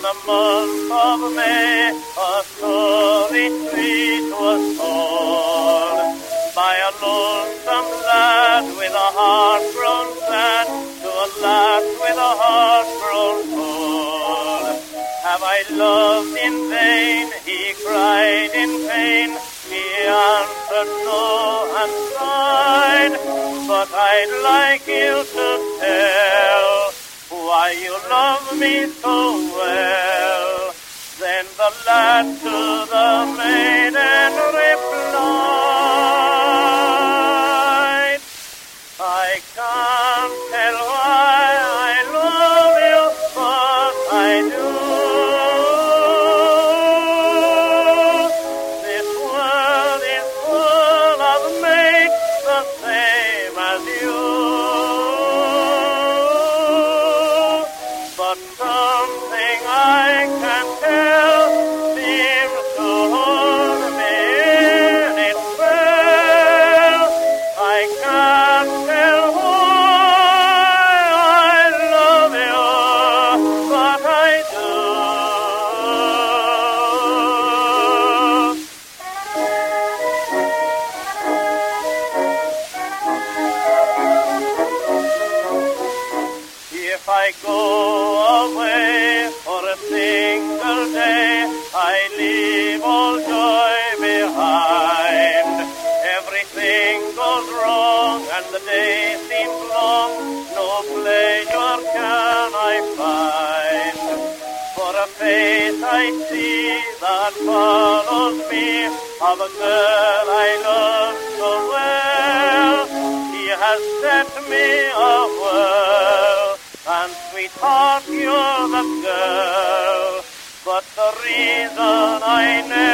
the month of May, a story sweet was told by a lonesome lad with a heart grown sad to a lad with a heart grown cold. Have I loved in vain? He cried in pain. He answered no and sighed, but I'd like you to tell why you love me so well. Then the lad to the maiden replied, I can't tell why I love you, but I do. This world is full of mates the same as you. But something I can't tell seems to hold me in its spell. I can't tell why I love you, but I do. If I go away for a single day, I leave all joy behind. Everything goes wrong and the day seems long. No pleasure can I find. For a face I see that follows me, of a girl I love so well. He has set me a whirl, and sweetheart, you're the girl. But the reason I never